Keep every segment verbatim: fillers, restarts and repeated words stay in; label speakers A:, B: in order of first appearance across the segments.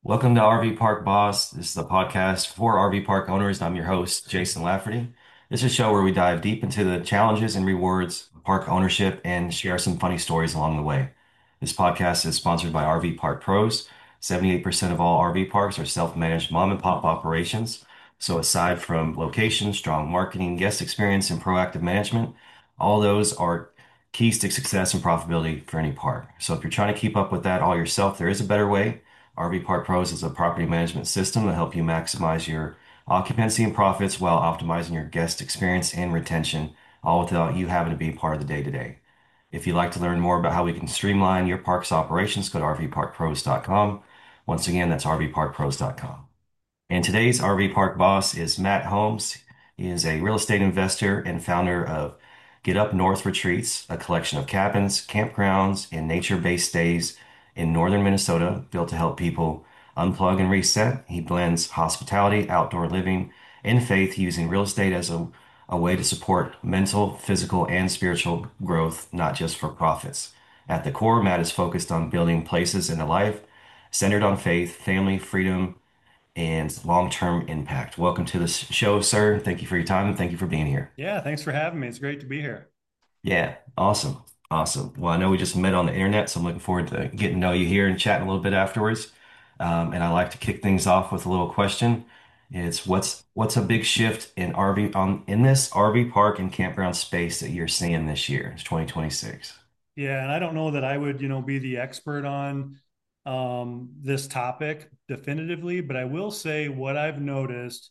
A: Welcome to R V Park Boss. This is the podcast for R V park owners. I'm your host, Jason Lafferty. This is a show where we dive deep into the challenges and rewards of park ownership and share some funny stories along the way. This podcast is sponsored by R V Park Pros. seventy-eight percent of all R V parks are self-managed mom and pop operations. So aside from location, strong marketing, guest experience, and proactive management, all those are keys to success and profitability for any park. So if you're trying to keep up with that all yourself, there is a better way. R V Park Pros is a property management system to help you maximize your occupancy and profits while optimizing your guest experience and retention, all without you having to be part of the day to day. If you'd like to learn more about how we can streamline your park's operations, go to r v park pros dot com. Once again, that's r v park pros dot com. And today's R V Park boss is Matt Holmes. He is a real estate investor and founder of Get Up North Retreats, a collection of cabins, campgrounds, and nature-based stays in northern Minnesota built to help people unplug and reset. He blends hospitality, outdoor living, and faith using real estate as a, a way to support mental, physical, and spiritual growth, not just for profits. At the core, Matt is focused on building places in a life centered on faith, family, freedom, and long-term impact. Welcome to the show, sir. Thank you for your time and thank you for being here.
B: Yeah, thanks for having me. It's great to be here.
A: Yeah, awesome. Awesome. Well, I know we just met on the internet, so I'm looking forward to getting to know you here and chatting a little bit afterwards. Um, and I like to kick things off with a little question. It's what's what's a big shift in R V on in this R V park and campground space that you're seeing this year? It's twenty twenty-six.
B: Yeah, and I don't know that I would, you know, be the expert on um, this topic definitively, but I will say what I've noticed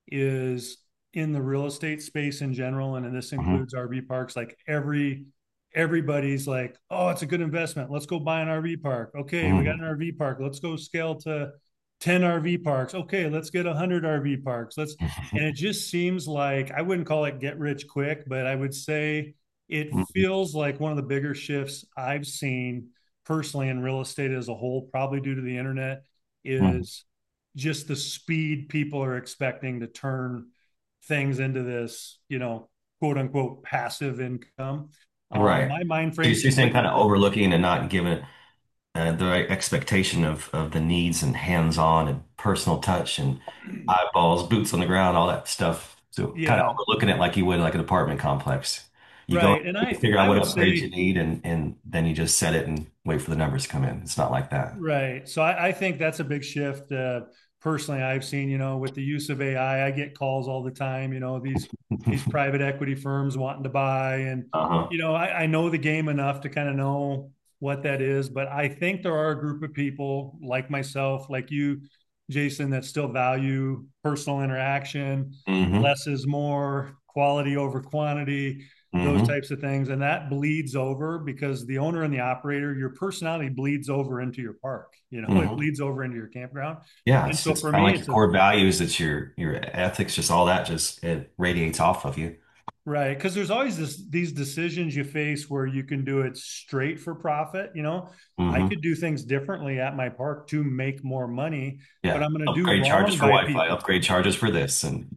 B: is in the real estate space in general, and, and this
A: Hmm.
B: includes R V parks, like every everybody's like, oh, it's a good investment. Let's go buy an R V park. Okay, we got
A: Hmm.
B: an R V park. Let's go scale to ten R V parks. Okay, let's get one hundred R V parks. Let's and it just seems like I wouldn't call it get rich quick, but I would say it feels like one of the bigger shifts I've seen personally in real estate as a whole, probably due to the internet,
A: Hmm.
B: is just the speed people are expecting to turn things into this, you know, quote unquote passive income. Um,
A: Right.
B: my mind
A: So you're
B: frame's
A: saying kind
B: completely
A: of
B: different.
A: overlooking and not giving it uh, the right expectation of of the needs and hands-on and personal touch and eyeballs, boots on the ground, all that stuff. So kind of
B: Yeah,
A: overlooking it like you would like an apartment complex. You go,
B: right. And
A: you
B: I
A: figure out
B: I
A: what
B: would
A: upgrades you
B: say
A: need, and and then you just set it and wait for the numbers to come in. It's not like that.
B: right. So I, I think that's a big shift. Uh, personally, I've seen, you know, with the use of A I, I I get calls all the time, you know, these these private equity firms wanting to buy. And,
A: Uh-huh.
B: you know, I, I know the game enough to kind of know what that is. But I think there are a group of people like myself, like you, Jason, that still value personal interaction.
A: Hmm.
B: Less is more, quality over quantity, those
A: Hmm.
B: types of things. And that bleeds over because the owner and the operator, your personality bleeds over into your park. You know, it
A: Hmm.
B: bleeds over into your campground.
A: Yeah,
B: And
A: it's
B: so
A: it's
B: for
A: kind of
B: me,
A: like your
B: it's a
A: core values, it's your your ethics, just all that just it radiates off of you.
B: right. Because there's always this these decisions you face where you can do it straight for profit. You know, I
A: Hmm.
B: could do things differently at my park to make more money, but
A: Yeah.
B: I'm going to do
A: Upgrade charges
B: wrong
A: for
B: by
A: Wi-Fi,
B: people.
A: upgrade charges for this, and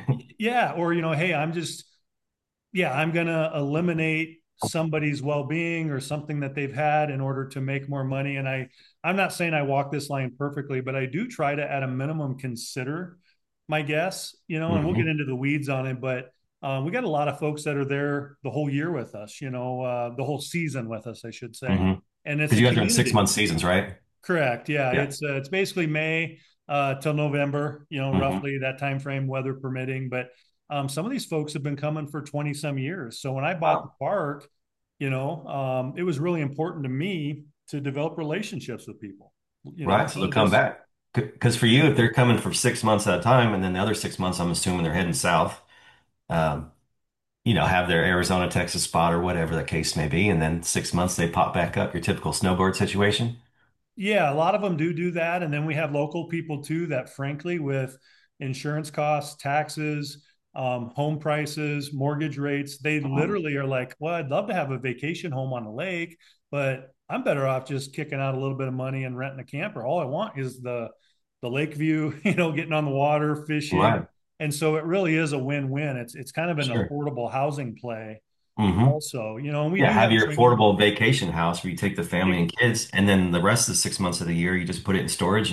B: Yeah. Or, you know, hey, I'm just yeah, I'm going to eliminate somebody's well-being or something that they've had in order to make more money. And I, I'm not saying I walk this line perfectly, but I do try to, at a minimum, consider my guests, you know, and we'll get
A: hmm
B: into the weeds on it, but uh, we got a lot of folks that are there the whole year with us, you know, uh, the whole season with us, I should say.
A: hmm
B: And it's
A: Because
B: a
A: you guys are in six
B: community.
A: month seasons, right?
B: Correct. Yeah,
A: Yeah.
B: it's uh, it's basically May uh, till November, you know,
A: Hmm.
B: roughly that time frame, weather permitting. But um, some of these folks have been coming for twenty some years. So when I bought the
A: Wow.
B: park, you know, um, it was really important to me to develop relationships with people. You know,
A: Right.
B: it's
A: So they'll
B: not
A: come
B: just
A: back. Because for you, if they're coming for six months at a time, and then the other six months, I'm assuming they're heading south, um, you know, have their Arizona, Texas spot or whatever the case may be, and then six months they pop back up, your typical snowboard situation.
B: yeah, a lot of them do do that. And then we have local people too that, frankly, with insurance costs, taxes, um, home prices, mortgage rates, they
A: Mhm.
B: literally are like, well, I'd love to have a vacation home on the lake, but I'm better off just kicking out a little bit of money and renting a camper. All I want is the the lake view, you know, getting on the water, fishing.
A: Right.
B: And so it really is a win-win. It's it's kind of an
A: Sure.
B: affordable housing play
A: Hmm.
B: also, you know, and we
A: Yeah,
B: do
A: have
B: have
A: your
B: swimming.
A: affordable vacation house where you take the family and kids, and then the rest of the six months of the year you just put it in storage and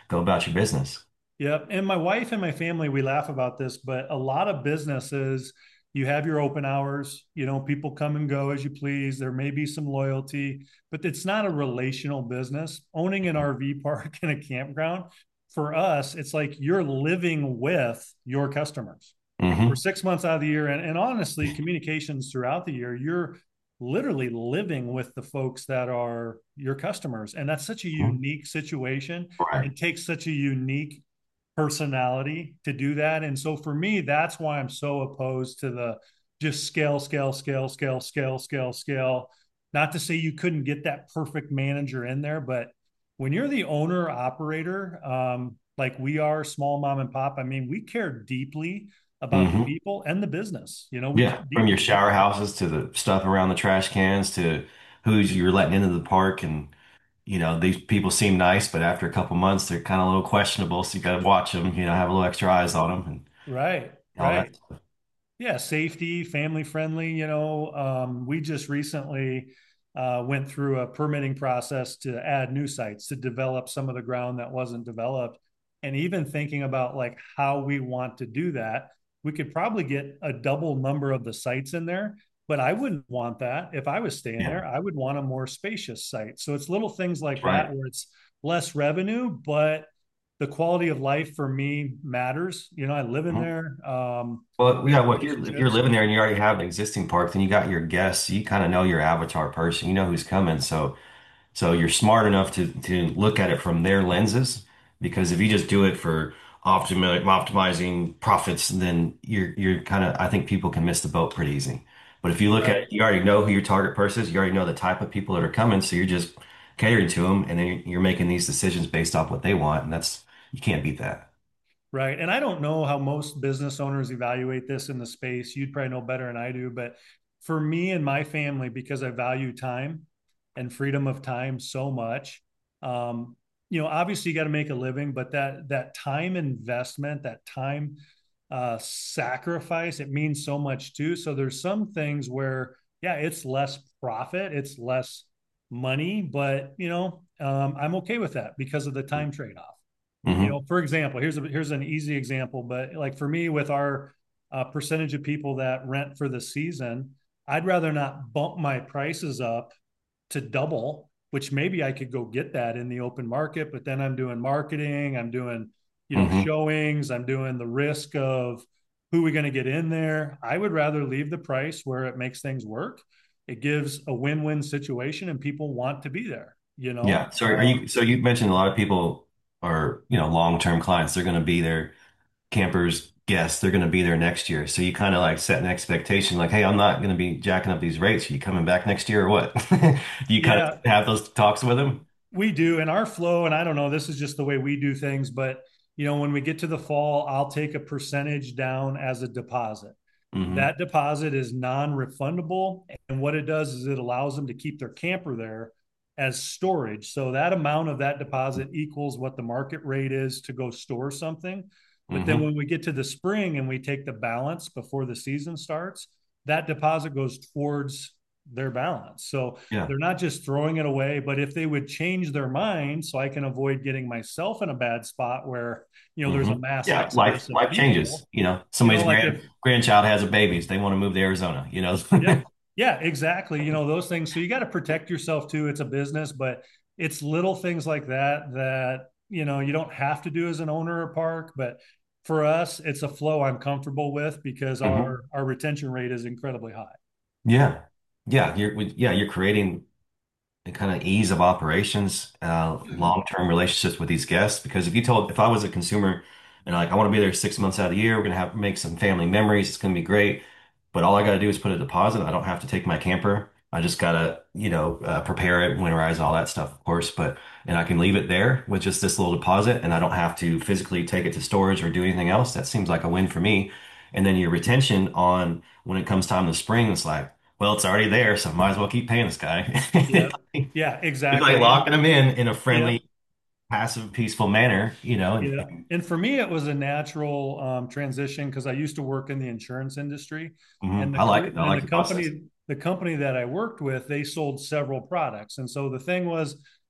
A: go about your business.
B: Yep. And my wife and my family, we laugh about this, but a lot of businesses, you have your open hours, you know, people come and go as you please. There may be some loyalty, but it's not a relational business. Owning an R V park and a campground, for us, it's like you're living with your customers for
A: Hmm.
B: six months out of the year. And, and honestly, communications throughout the year, you're literally living with the folks that are your customers. And that's such a unique situation.
A: Right.
B: It takes such a unique personality to do that. And so for me, that's why I'm so opposed to the just scale, scale, scale, scale, scale, scale, scale. Not to say you couldn't get that perfect manager in there, but when you're the owner operator, um, like we are, small mom and pop, I mean, we care deeply about the
A: Hmm.
B: people and the business. You know, we care
A: Yeah, from your
B: deeply. We,
A: shower houses to the stuff around the trash cans to who's you're letting into the park, and you know these people seem nice, but after a couple months they're kind of a little questionable. So you got to watch them, you know, have a little extra eyes on them and
B: right,
A: all that
B: right.
A: stuff.
B: Yeah, safety, family friendly. You know, um, we just recently uh, went through a permitting process to add new sites to develop some of the ground that wasn't developed. And even thinking about like how we want to do that, we could probably get a double number of the sites in there. But I wouldn't want that. If I was staying
A: Yeah,
B: there, I would want a more spacious site. So it's little things like that
A: right.
B: where it's less revenue, but the quality of life for me matters. You know, I live in
A: Mhm.
B: there. Um,
A: Well,
B: we
A: yeah,
B: have
A: well, if you're if you're
B: relationships.
A: living there and you already have an existing park, then you got your guests. You kind of know your avatar person. You know who's coming. So So you're smart enough to to look at it from their lenses, because if you just do it for optimi optimizing profits, then you're you're kind of I think people can miss the boat pretty easy. But if you look at it,
B: Right.
A: you already know who your target person is, you already know the type of people that are coming, so you're just catering to them, and then you're, you're making these decisions based off what they want, and that's you can't beat that.
B: Right. And I don't know how most business owners evaluate this in the space. You'd probably know better than I do. But for me and my family, because I value time and freedom of time so much, um, you know, obviously you got to make a living, but that that time investment, that time uh, sacrifice, it means so much too. So there's some things where, yeah, it's less profit, it's less money, but you know, um, I'm okay with that because of the time trade-off. You
A: Hmm.
B: know, for example, here's a here's an easy example, but like for me, with our uh, percentage of people that rent for the season, I'd rather not bump my prices up to double, which maybe I could go get that in the open market, but then I'm doing marketing, I'm doing, you know,
A: Hmm.
B: showings, I'm doing the risk of who we going to get in there. I would rather leave the price where it makes things work. It gives a win-win situation and people want to be there, you know.
A: Yeah. So are
B: Um,
A: you? So you mentioned a lot of people are, you know, long-term clients. They're going to be there campers guess they're going to be there next year. So you kind of like set an expectation like, hey, I'm not going to be jacking up these rates. Are you coming back next year or what? Do you kind of
B: yeah,
A: have those talks with them?
B: we do in our flow, and I don't know, this is just the way we do things, but you know, when we get to the fall, I'll take a percentage down as a deposit.
A: Hmm.
B: That deposit is non-refundable, and what it does is it allows them to keep their camper there as storage. So that amount of that deposit equals what the market rate is to go store something. But then
A: Hmm.
B: when we get to the spring and we take the balance before the season starts, that deposit goes towards their balance. So
A: Yeah.
B: they're not just throwing it away, but if they would change their mind so I can avoid getting myself in a bad spot where, you know, there's
A: Hmm.
B: a mass
A: Yeah. Life
B: exodus of
A: life changes.
B: people,
A: You know,
B: you know,
A: somebody's
B: like if,
A: grand grandchild has a baby. So they want to move to Arizona, you know.
B: yep, yeah, exactly. You know, those things. So you got to protect yourself too. It's a business, but it's little things like that that, you know, you don't have to do as an owner of a park. But for us, it's a flow I'm comfortable with because
A: Hmm.
B: our our retention rate is incredibly high.
A: Yeah. Yeah. You're yeah, you're creating and kind of ease of operations, uh, long-term relationships with these guests. Because if you told, if I was a consumer and like, I want to be there six months out of the year, we're going to have make some family memories. It's going to be great. But all I got to do is put a deposit. I don't have to take my camper. I just got to, you know, uh, prepare it, winterize all that stuff, of course. But, and I can leave it there with just this little deposit and I don't have to physically take it to storage or do anything else. That seems like a win for me. And then your retention on when it comes time to spring, it's like, well, it's already there, so I might as well keep paying this guy.
B: Yeah. Yeah,
A: It's like
B: exactly. And
A: locking them in in a
B: yeah,
A: friendly, passive, peaceful manner, you know. And,
B: yeah.
A: and
B: And for me, it was a natural um, transition because I used to work in the insurance industry,
A: mhm,
B: and the
A: I like it. I
B: and
A: like
B: the
A: the process.
B: company the company that I worked with, they sold several products, and so the thing was,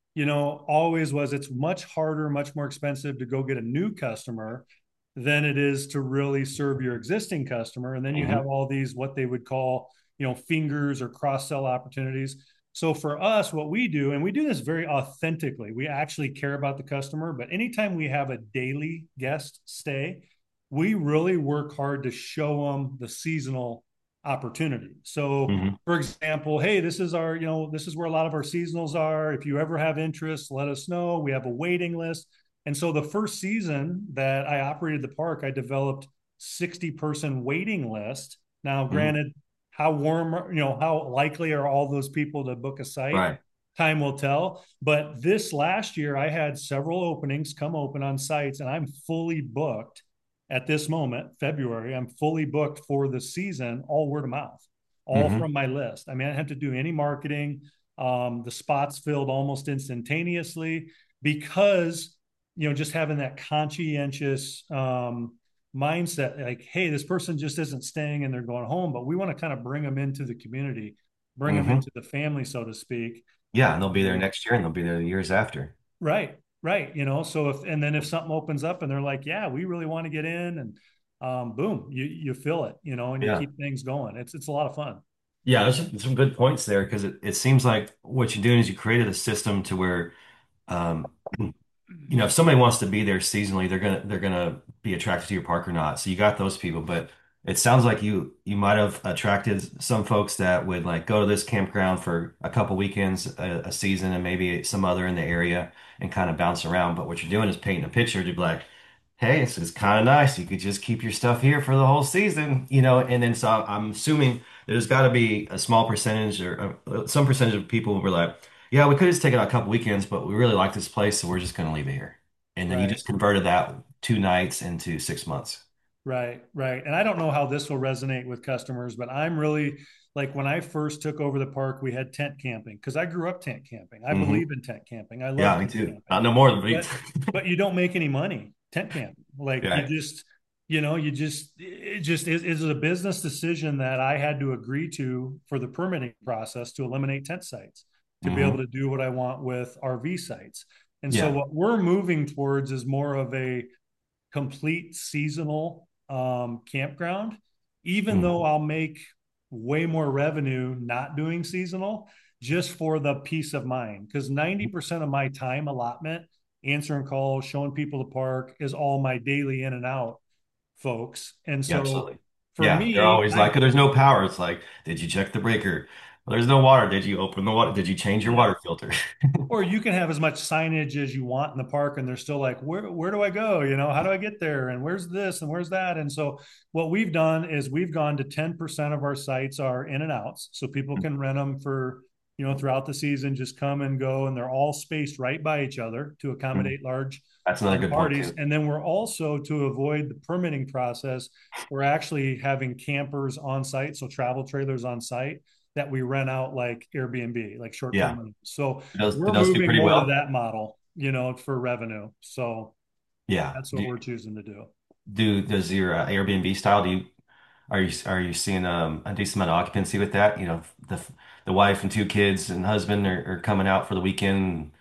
B: you know, always was it's much harder, much more expensive to go get a new customer than it is to really serve your existing customer. And then you
A: Hmm.
B: have all these, what they would call, you know, fingers or cross sell opportunities. So for us, what we do, and we do this very authentically, we actually care about the customer. But anytime we have a daily guest stay, we really work hard to show them the seasonal opportunity. So,
A: Hmm.
B: for example, hey, this is our, you know, this is where a lot of our seasonals are. If you ever have interest, let us know. We have a waiting list. And so the first season that I operated the park, I developed sixty person waiting list. Now,
A: Hmm.
B: granted, how warm, you know, how likely are all those people to book a site?
A: Right.
B: Time will tell. But this last year, I had several openings come open on sites, and I'm fully booked at this moment, February. I'm fully booked for the season, all word of mouth, all
A: Hmm.
B: from my list. I mean, I didn't have to do any marketing. Um, the spots filled almost instantaneously because, you know, just having that conscientious um, mindset, like, hey, this person just isn't staying and they're going home, but we want to kind of bring them into the community, bring them
A: Hmm.
B: into the family, so to speak.
A: Yeah, and they'll be there
B: And
A: next year and they'll be there the years after.
B: right, right. You know, so if, and then if something opens up and they're like, yeah, we really want to get in, and um, boom, you, you fill it, you know, and you
A: Yeah.
B: keep things going. It's, it's a lot of fun.
A: Yeah, there's some, some good points there because it, it seems like what you're doing is you created a system to where um, you know, if somebody wants to be there seasonally, they're gonna they're gonna be attracted to your park or not. So you got those people, but it sounds like you you might have attracted some folks that would like go to this campground for a couple weekends a, a season and maybe some other in the area and kind of bounce around. But what you're doing is painting a picture to be like, hey, this is kind of nice. You could just keep your stuff here for the whole season, you know. And then so I'm assuming there's got to be a small percentage or uh, some percentage of people who were like, yeah, we could just take it out a couple weekends, but we really like this place, so we're just going to leave it here. And then you
B: Right.
A: just converted that two nights into six months.
B: Right, right. And I don't know how this will resonate with customers, but I'm really like when I first took over the park, we had tent camping because I grew up tent camping. I
A: Hmm.
B: believe in tent camping. I love
A: Yeah, me
B: tent
A: too.
B: camping.
A: Not no more than me.
B: But but you don't make any money tent camping. Like you
A: Right.
B: just, you know, you just it just is is a business decision that I had to agree to for the permitting process to eliminate tent sites to be able
A: Hmm.
B: to do what I want with R V sites. And so
A: Yeah.
B: what we're moving towards is more of a complete seasonal um, campground, even
A: Hmm.
B: though I'll make way more revenue not doing seasonal just for the peace of mind. Because ninety percent of my time allotment, answering calls, showing people the park is all my daily in and out folks. And
A: Yeah,
B: so
A: absolutely.
B: for
A: Yeah, they're
B: me,
A: always
B: I,
A: like, "Oh, there's no power." It's like, did you check the breaker? Well, there's no water. Did you open the water? Did you change your
B: yeah,
A: water filter?
B: or you can have as much signage as you want in the park and they're still like where where do I go, you know, how do I get there, and where's this and where's that. And so what we've done is we've gone to ten percent of our sites are in and outs so people can rent them for, you know, throughout the season, just come and go, and they're all spaced right by each other to
A: Mhm.
B: accommodate large
A: That's another
B: um,
A: good point
B: parties.
A: too.
B: And then we're also, to avoid the permitting process, we're actually having campers on site, so travel trailers on site that we rent out like Airbnb, like short-term
A: Yeah,
B: rentals. So
A: it does it
B: we're
A: does do
B: moving
A: pretty
B: more to
A: well.
B: that model, you know, for revenue. So
A: Yeah.
B: that's what
A: Do
B: we're choosing to do.
A: do does your uh, Airbnb style? Do you Are you are you seeing um, a decent amount of occupancy with that? You know, the the wife and two kids and husband are, are coming out for the weekend,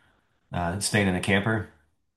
A: uh, staying in a camper.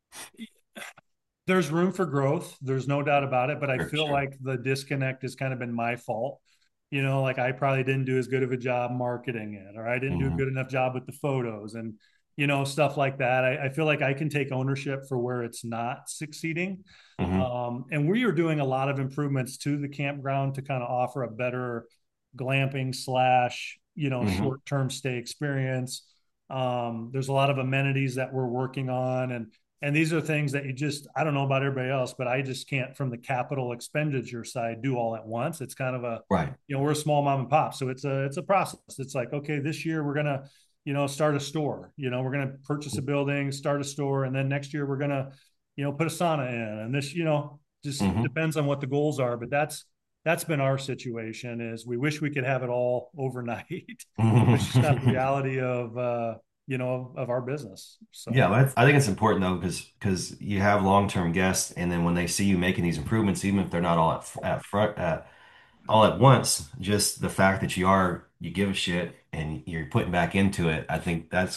B: There's room for growth. There's no doubt about it. But I
A: Sure,
B: feel
A: sure.
B: like the disconnect has kind of been my fault. You know, like I probably didn't do as good of a job marketing it, or I didn't do a
A: Hmm.
B: good enough job with the photos and, you know, stuff like that. I, I feel like I can take ownership for where it's not succeeding.
A: Hmm.
B: Um, and we are doing a lot of improvements to the campground to kind of offer a better glamping slash, you know,
A: Hmm.
B: short term stay experience. Um, there's a lot of amenities that we're working on, and and these are things that you just, I don't know about everybody else, but I just can't from the capital expenditure side do all at once. It's kind of a,
A: Right.
B: you know, we're a small mom and pop, so it's a it's a process. It's like, okay, this year we're gonna, you know, start a store. You know, we're gonna purchase a building, start a store, and then next year we're gonna, you know, put a sauna in. And this, you know, just
A: Hmm.
B: depends on what the goals are. But that's that's been our situation. Is we wish we could have it all overnight, but it's just not the reality of uh, you know, of our business.
A: Yeah,
B: So
A: but I think it's important though because because you have long-term guests, and then when they see you making these improvements, even if they're not all at, at front at all at once, just the fact that you are you give a shit and you're putting back into it, I think that's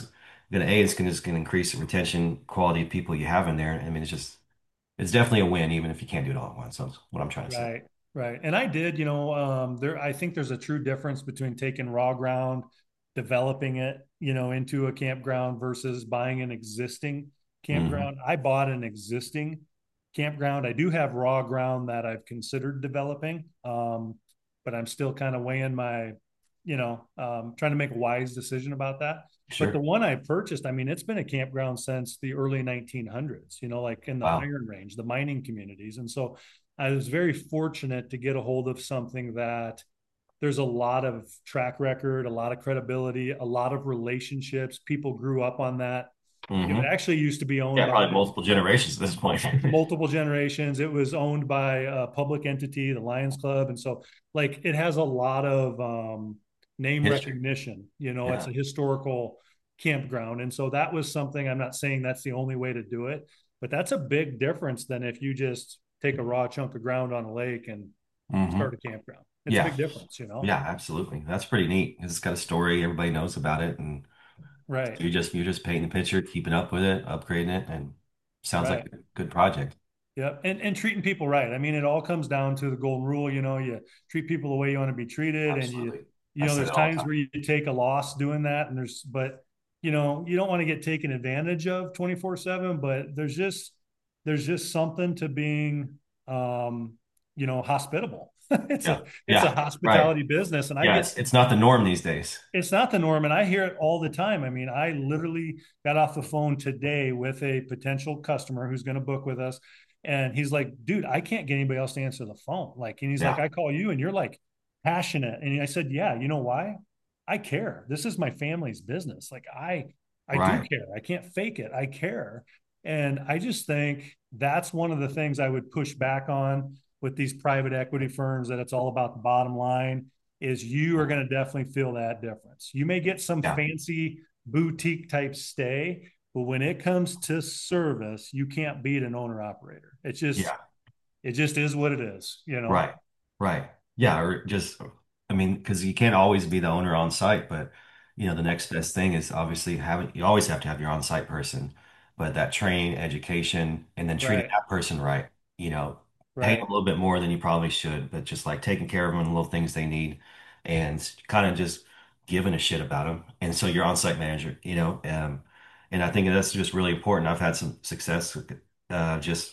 A: gonna A, it's gonna just gonna increase the retention quality of people you have in there. I mean, it's just it's definitely a win, even if you can't do it all at once. That's what I'm trying to say.
B: Right, right. And I did, you know, um, there I think there's a true difference between taking raw ground, developing it, you know, into a campground versus buying an existing
A: Hmm.
B: campground. I bought an existing campground. I do have raw ground that I've considered developing, um, but I'm still kind of weighing my, you know, um, trying to make a wise decision about that. But the
A: Sure.
B: one I purchased, I mean, it's been a campground since the early nineteen hundreds, you know, like in the
A: Wow.
B: Iron Range, the mining communities. And so I was very fortunate to get a hold of something that there's a lot of track record, a lot of credibility, a lot of relationships. People grew up on that. You know, it
A: Hmm.
B: actually used to be owned
A: Yeah,
B: by
A: probably multiple generations at this point.
B: multiple generations. It was owned by a public entity, the Lions Club. And so, like, it has a lot of um, name
A: History.
B: recognition. You know, it's
A: Yeah.
B: a historical campground. And so, that was something. I'm not saying that's the only way to do it, but that's a big difference than if you just take a raw chunk of ground on a lake and
A: Hmm.
B: start a campground. It's a
A: Yeah.
B: big difference, you know?
A: Yeah, absolutely. That's pretty neat. It's got a story. Everybody knows about it, and
B: Right,
A: you just you're just painting the picture, keeping up with it, upgrading it, and sounds like
B: right.
A: a good project.
B: Yep. And and treating people right. I mean, it all comes down to the golden rule, you know, you treat people the way you want to be treated. And you,
A: Absolutely.
B: you
A: I
B: know,
A: say
B: there's
A: that all the
B: times
A: time.
B: where you take a loss doing that. And there's, but, you know, you don't want to get taken advantage of twenty-four seven, but there's just, there's just something to being, um, you know, hospitable. It's
A: Yeah.
B: a, it's a
A: Yeah. Right.
B: hospitality business. And I
A: Yeah,
B: get
A: it's it's not the norm these days.
B: it's not the norm, and I hear it all the time. I mean, I literally got off the phone today with a potential customer who's going to book with us, and he's like, "Dude, I can't get anybody else to answer the phone." Like, and he's like,
A: Yeah.
B: "I call you, and you're like passionate." And I said, "Yeah, you know why? I care. This is my family's business. Like, I I do
A: Right.
B: care. I can't fake it. I care." And I just think that's one of the things I would push back on with these private equity firms, that it's all about the bottom line. Is you are going to definitely feel that difference. You may get some
A: Yeah.
B: fancy boutique type stay, but when it comes to service, you can't beat an owner operator. It's just,
A: Yeah.
B: it just is what it is, you know?
A: Right. Right. Yeah. Or just, I mean, because you can't always be the owner on site, but you know, the next best thing is obviously having, you always have to have your on-site person, but that training, education, and then treating
B: Right,
A: that person right, you know, pay them
B: right,
A: a little bit more than you probably should, but just like taking care of them and the little things they need and kind of just giving a shit about them. And so your on-site manager, you know, um, and I think that's just really important. I've had some success, uh, just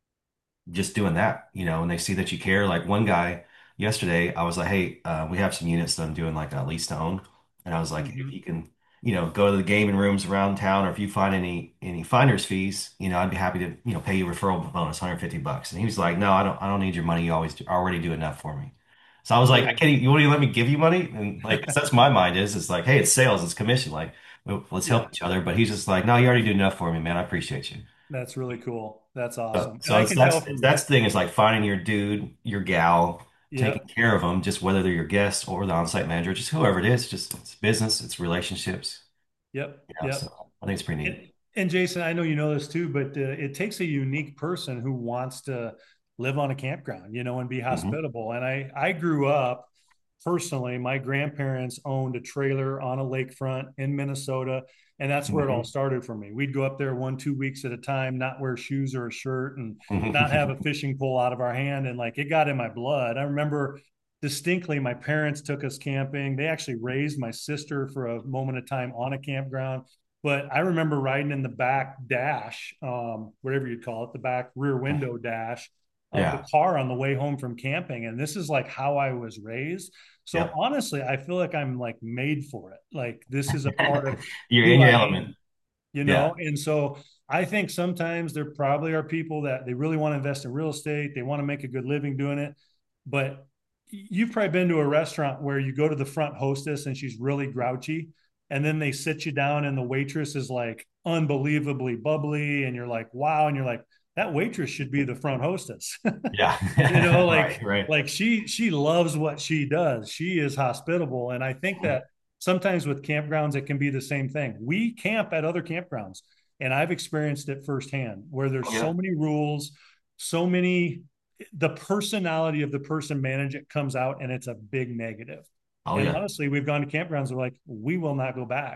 A: just doing that, you know, and they see that you care. Like one guy yesterday, I was like, hey, uh, we have some units that I'm doing like a lease to own. And I was like, if
B: mm-hmm.
A: you can, you know, go to the gaming rooms around town, or if you find any any finder's fees, you know, I'd be happy to, you know, pay you a referral bonus, one hundred fifty bucks. And he was like, no, I don't, I don't need your money. You always do, already do enough for me. So I was like, I
B: Cool.
A: can't, even- you won't even let me give you money? And like, 'cause that's my mind is, it's like, hey, it's sales, it's commission. Like, well, let's help
B: Yeah,
A: each other. But he's just like, no, you already do enough for me, man. I appreciate you.
B: that's really cool. That's
A: So,
B: awesome. And
A: so
B: I
A: it's
B: can tell
A: that's it's
B: from,
A: that's the thing is like finding your dude, your gal, taking
B: yep,
A: care of them, just whether they're your guest or the on-site manager, just whoever it is, just it's business, it's relationships,
B: yep,
A: you know. So
B: yep.
A: I think it's pretty neat.
B: And, and Jason, I know you know this too, but uh, it takes a unique person who wants to live on a campground, you know, and be
A: Hmm.
B: hospitable. And I, I grew up personally, my grandparents owned a trailer on a lakefront in Minnesota. And that's where it all
A: Hmm.
B: started for me. We'd go up there one, two weeks at a time, not wear shoes or a shirt, and not have a
A: Hmm.
B: fishing pole out of our hand. And like it got in my blood. I remember distinctly my parents took us camping. They actually raised my sister for a moment of time on a campground. But I remember riding in the back dash, um, whatever you'd call it, the back rear window dash of the
A: Yeah.
B: car on the way home from camping. And this is like how I was raised. So
A: Yep.
B: honestly, I feel like I'm like made for it. Like this is a part of
A: You're in
B: who
A: your
B: I
A: element.
B: am, you
A: Yeah.
B: know? And so I think sometimes there probably are people that they really want to invest in real estate, they want to make a good living doing it. But you've probably been to a restaurant where you go to the front hostess and she's really grouchy. And then they sit you down and the waitress is like unbelievably bubbly. And you're like, wow. And you're like, that waitress should be the front hostess. You know,
A: Yeah.
B: like
A: Right. Right.
B: like she she loves what she does. She is hospitable. And I think that sometimes with campgrounds it can be the same thing. We camp at other campgrounds and I've experienced it firsthand where there's
A: Yeah.
B: so many rules, so many, the personality of the person manage it comes out and it's a big negative.
A: Oh
B: And
A: yeah.
B: honestly, we've gone to campgrounds and we're like, we will not go back.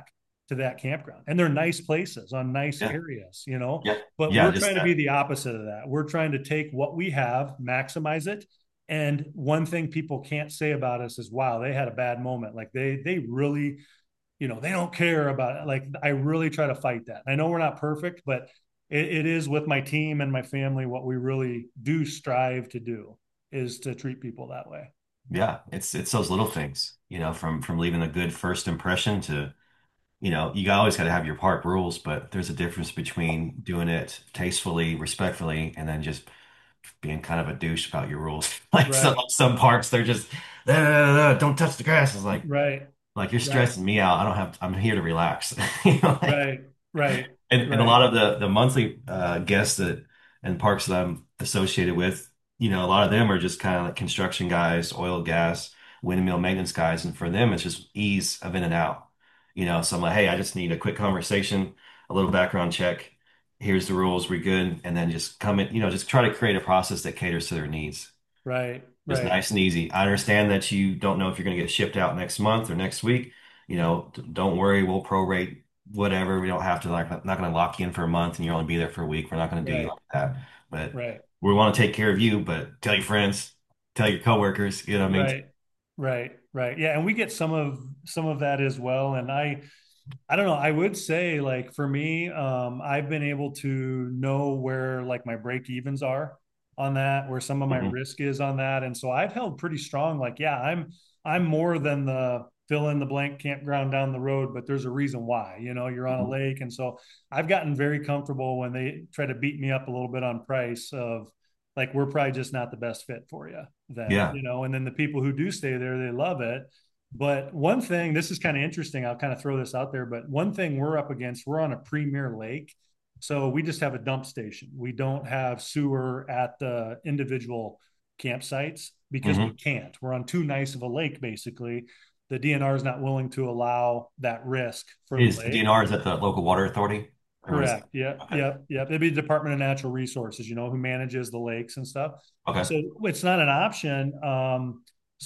B: to that campground. And they're nice places on nice
A: Yeah.
B: areas, you know,
A: Yeah.
B: but
A: Yeah.
B: we're
A: Just
B: trying to be
A: that.
B: the opposite of that. We're trying to take what we have, maximize it. And one thing people can't say about us is, wow, they had a bad moment. Like they they really, you know, they don't care about it. Like I really try to fight that. I know we're not perfect, but it, it is with my team and my family what we really do strive to do is to treat people that way.
A: Yeah. It's, it's those little things, you know, from, from leaving a good first impression to, you know, you always got to have your park rules, but there's a difference between doing it tastefully, respectfully, and then just being kind of a douche about your rules. Like some
B: Right,
A: some parks, they're just "Ah, don't touch the grass." It's like
B: right,
A: like you're
B: right,
A: stressing me out. I don't have. I'm here to relax. You know, like
B: right, right,
A: and, and a
B: right,
A: lot of the the monthly uh, guests that and parks that I'm associated with, you know, a lot of them are just kind of like construction guys, oil, gas, windmill maintenance guys, and for them, it's just ease of in and out. You know, so I'm like, hey, I just need a quick conversation, a little background check. Here's the rules, we good, and then just come in. You know, just try to create a process that caters to their needs.
B: right,
A: Just
B: right,
A: nice and easy. I understand that you don't know if you're going to get shipped out next month or next week. You know, d- don't worry. We'll prorate whatever. We don't have to like not going to lock you in for a month and you'll only be there for a week. We're not going to do you
B: right,
A: like that. But
B: right,
A: we want to take care of you. But tell your friends, tell your coworkers. You know what I mean?
B: right, right, right. Yeah, and we get some of some of that as well. And I I don't know. I would say, like for me, um, I've been able to know where like my break evens are on that, where some of my
A: Hmm.
B: risk is on that, and so I've held pretty strong. Like, yeah, I'm I'm more than the fill in the blank campground down the road, but there's a reason why. You know, you're on a
A: Hmm.
B: lake, and so I've gotten very comfortable when they try to beat me up a little bit on price of like we're probably just not the best fit for you then,
A: Yeah.
B: you know, and then the people who do stay there, they love it. But one thing, this is kind of interesting. I'll kind of throw this out there, but one thing we're up against, we're on a premier lake. So we just have a dump station. We don't have sewer at the individual campsites because we
A: Hmm.
B: can't. We're on too nice of a lake, basically. The D N R is not willing to allow that risk for the
A: Is the
B: lake.
A: D N R is that the local water authority or is
B: Correct. Yep.
A: okay?
B: Yep. Yep. It'd be the Department of Natural Resources, you know, who manages the lakes and stuff.
A: Okay.
B: So it's not an option. Um,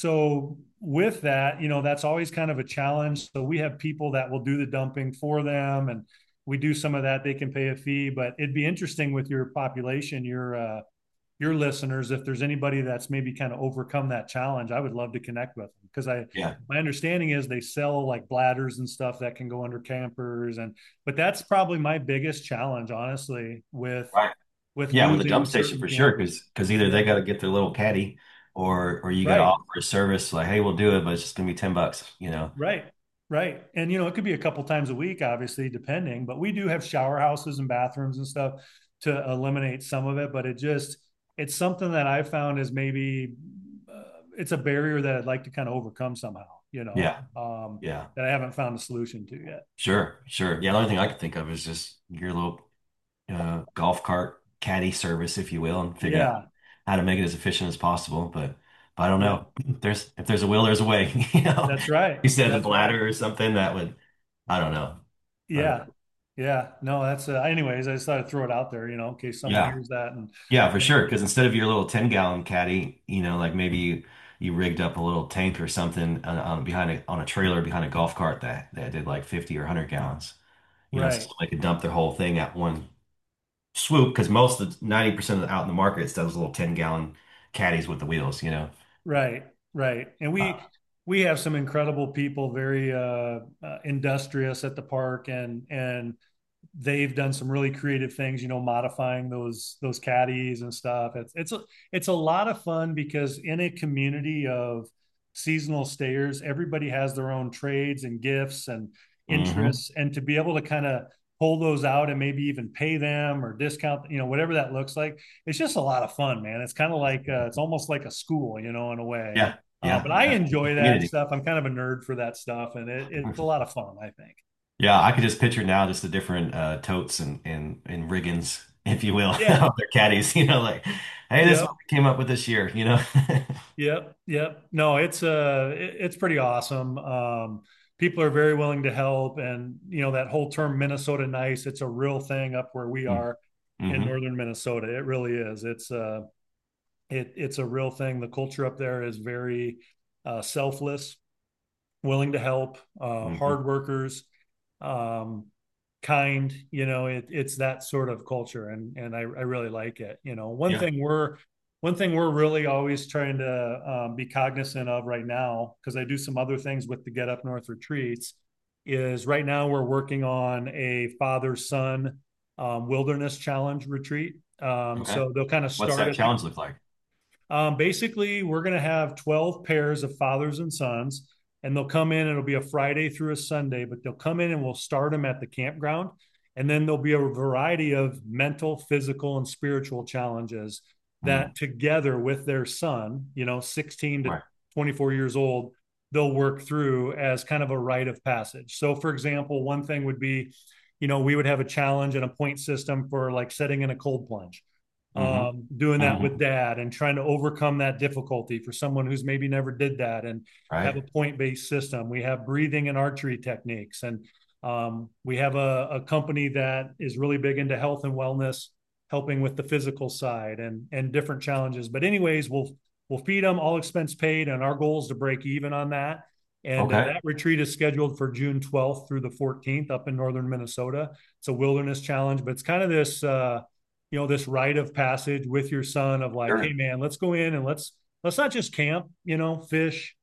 B: so with that, you know, that's always kind of a challenge. So we have people that will do the dumping for them, and we do some of that. They can pay a fee, but it'd be interesting with your population, your uh, your listeners, if there's anybody that's maybe kind of overcome that challenge, I would love to connect with them because I
A: Yeah.
B: my understanding is they sell like bladders and stuff that can go under campers, and but that's probably my biggest challenge, honestly, with
A: Right.
B: with
A: Yeah, with the dump
B: losing
A: station
B: certain
A: for sure,
B: campers.
A: because because either
B: Yeah.
A: they got to get their little caddy, or or you got to
B: Right.
A: offer a service like, hey, we'll do it, but it's just gonna be ten bucks, you know?
B: Right. Right. And you know, it could be a couple times a week, obviously, depending, but we do have shower houses and bathrooms and stuff to eliminate some of it, but it just it's something that I found is maybe uh, it's a barrier that I'd like to kind of overcome somehow, you know,
A: Yeah,
B: um,
A: yeah,
B: that I haven't found a solution to yet.
A: sure, sure. Yeah, the only thing I could think of is just your little uh, golf cart caddy service, if you will, and figure out
B: Yeah.
A: how to make it as efficient as possible. But but I don't
B: Yeah.
A: know. There's if there's a will, there's a way. You know,
B: That's right.
A: you said the
B: That's right.
A: bladder or something that would. I don't know. I don't
B: Yeah.
A: know.
B: Yeah. No, that's uh, anyways, I just thought I'd throw it out there, you know, in case someone
A: Yeah.
B: hears that and
A: Yeah, for sure. Because instead of your little ten gallon caddy, you know, like maybe you, you rigged up a little tank or something on, on behind a on a trailer behind a golf cart that that did like fifty or one hundred gallons. You know, so
B: right.
A: they could dump their whole thing at one swoop. Because most of the ninety percent of the, out in the market, it's those little ten gallon caddies with the wheels. You know.
B: Right, right. And
A: Uh,
B: we we have some incredible people, very uh, uh, industrious at the park, and and they've done some really creative things, you know, modifying those those caddies and stuff. It's it's a it's a lot of fun because in a community of seasonal stayers, everybody has their own trades and gifts and
A: hmm.
B: interests, and to be able to kind of pull those out and maybe even pay them or discount, you know, whatever that looks like. It's just a lot of fun, man. It's kind of like uh, it's almost like a school, you know, in a way.
A: Yeah,
B: Uh,
A: yeah,
B: but I
A: yeah.
B: enjoy that
A: Community.
B: stuff. I'm kind of a nerd for that stuff, and it, it's a lot of fun, I think.
A: Yeah, I could just picture now just the different uh, totes and and and riggings, if you will, of
B: Yeah.
A: their caddies. You know, like, hey, this is what
B: Yep.
A: we came up with this year. You know.
B: Yep, yep. No, it's uh it- it's pretty awesome. Um, people are very willing to help, and you know that whole term Minnesota nice, it's a real thing up where we are in
A: Mm-hmm.
B: northern Minnesota. It really is. It's uh it it's a real thing. The culture up there is very uh selfless, willing to help, uh
A: Hmm.
B: hard workers. um, kind. You know, it, it's that sort of culture, and and I, I really like it. You know, one
A: Yeah.
B: thing we're one thing we're really always trying to um, be cognizant of right now, because I do some other things with the Get Up North retreats, is right now we're working on a father son um, wilderness challenge retreat. Um,
A: Okay.
B: so they'll kind of
A: What's
B: start
A: that
B: at the
A: challenge look like?
B: um, basically, we're going to have twelve pairs of fathers and sons, and they'll come in. It'll be a Friday through a Sunday, but they'll come in and we'll start them at the campground. And then there'll be a variety of mental, physical, and spiritual challenges
A: Mm,
B: that together with their son, you know, sixteen to
A: right.
B: twenty-four years old, they'll work through as kind of a rite of passage. So, for example, one thing would be, you know, we would have a challenge and a point system for like setting in a cold plunge,
A: Hmm.
B: um, doing that with
A: Hmm.
B: dad and trying to overcome that difficulty for someone who's maybe never did that and have a
A: Right.
B: point-based system. We have breathing and archery techniques, and um, we have a, a company that is really big into health and wellness, helping with the physical side and and different challenges. But anyways, we'll we'll feed them all expense paid, and our goal is to break even on that. And uh,
A: Okay.
B: that retreat is scheduled for June twelfth through the fourteenth up in northern Minnesota. It's a wilderness challenge, but it's kind of this uh, you know, this rite of passage with your son of like, hey
A: Sure.
B: man, let's go in and let's let's not just camp, you know, fish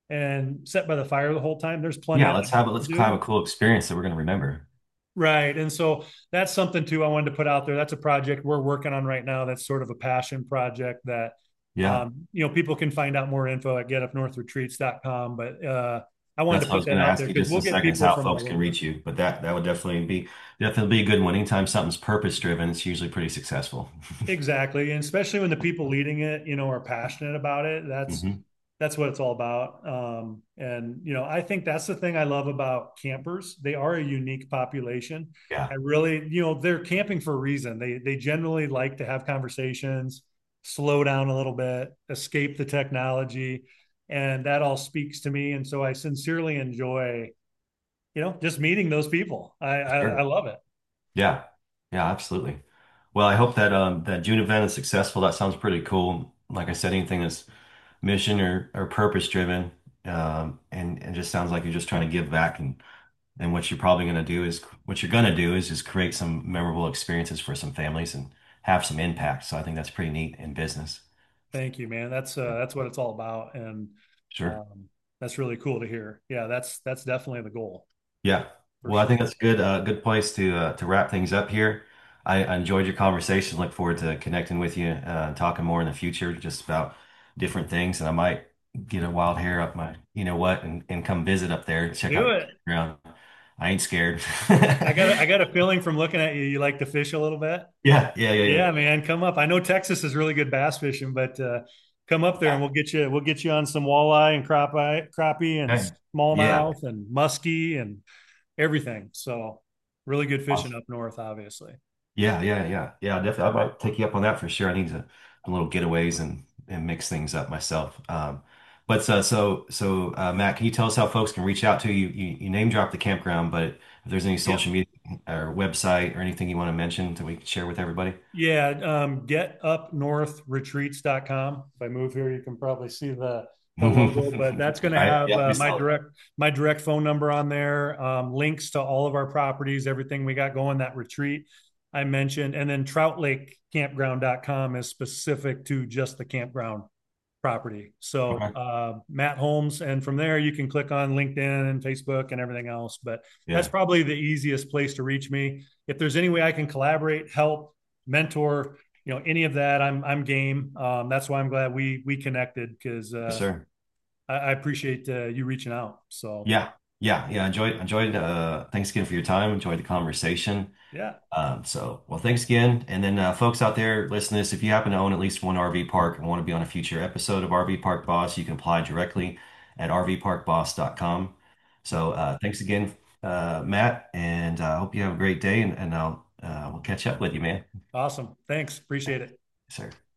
B: and sit by the fire the whole time. There's plenty
A: Yeah,
B: of
A: let's have a
B: to
A: let's have
B: do.
A: a cool experience that we're gonna remember.
B: Right. And so that's something too I wanted to put out there. That's a project we're working on right now. That's sort of a passion project that
A: Yeah.
B: um, you know, people can find out more info at get up north retreats dot com. But uh I wanted
A: That's
B: to
A: what I
B: put
A: was
B: that
A: going to
B: out
A: ask
B: there
A: you
B: because
A: just in
B: we'll
A: a
B: get
A: second is
B: people
A: how
B: from
A: folks
B: all
A: can
B: over.
A: reach you. But that that would definitely be definitely be a good one. Anytime something's purpose driven, it's usually pretty successful.
B: Exactly. And especially when the people leading it, you know, are passionate about it. That's
A: Hmm.
B: that's what it's all about. Um, and you know, I think that's the thing I love about campers. They are a unique population.
A: Yeah,
B: I really, you know, they're camping for a reason. They they generally like to have conversations, slow down a little bit, escape the technology, and that all speaks to me. And so I sincerely enjoy, you know, just meeting those people. I I, I
A: sure.
B: love it.
A: Yeah, yeah, absolutely. Well, I hope that um that June event is successful. That sounds pretty cool. Like I said, anything that's mission or, or purpose driven, um, and and just sounds like you're just trying to give back and and what you're probably going to do is what you're going to do is just create some memorable experiences for some families and have some impact. So I think that's pretty neat in business.
B: Thank you, man. That's uh, that's what it's all about, and
A: Sure.
B: um, that's really cool to hear. Yeah, that's that's definitely the goal
A: Yeah.
B: for
A: Well, I think
B: sure.
A: that's a good uh, good place to uh, to wrap things up here. I, I enjoyed your conversation. Look forward to connecting with you uh, and talking more in the future, just about different things. And I might get a wild hair up my, you know what, and, and come visit up there, check
B: Do
A: out
B: it.
A: the ground. I ain't scared.
B: I got a, I got a feeling from looking at you, you like to fish a little bit.
A: Yeah, yeah, yeah, yeah.
B: Yeah, man, come up. I know Texas is really good bass fishing, but uh, come up there and
A: Yeah.
B: we'll get you we'll get you on some walleye and crappie, crappie and
A: Okay. Yeah.
B: smallmouth and muskie and everything. So really good fishing
A: Awesome.
B: up north, obviously.
A: Yeah, yeah, yeah, yeah. Definitely, I might take you up on that for sure. I need to a little getaways and and mix things up myself. Um, but uh, so so uh, Matt, can you tell us how folks can reach out to you? You, you name drop the campground, but if there's any
B: Yep.
A: social media or website or anything you want to mention that we can share with everybody.
B: Yeah, um, get up north retreats dot com. If I move here, you can probably see the the logo, but that's going to
A: Right?
B: have
A: Yep,
B: uh,
A: we
B: my
A: saw it.
B: direct my direct phone number on there, um, links to all of our properties, everything we got going, that retreat I mentioned, and then trout lake campground dot com is specific to just the campground property. So
A: Okay.
B: uh, Matt Holmes, and from there you can click on LinkedIn and Facebook and everything else. But that's
A: Yeah,
B: probably the easiest place to reach me. If there's any way I can collaborate, help, mentor, you know, any of that, I'm I'm game. Um, that's why I'm glad we we connected because
A: yes,
B: uh,
A: sir.
B: I, I appreciate uh, you reaching out. So
A: Yeah, yeah, yeah. Enjoyed enjoyed. Uh, thanks again for your time. Enjoyed the conversation.
B: yeah,
A: Um, so, well, thanks again. And then, uh, folks out there listening to this, if you happen to own at least one R V park and want to be on a future episode of R V Park Boss, you can apply directly at r v park boss dot com. So, uh, thanks again, uh, Matt, and I uh, hope you have a great day. And, and I'll uh, we'll catch up with you, man.
B: awesome. Thanks. Appreciate
A: Thanks,
B: it.
A: sir.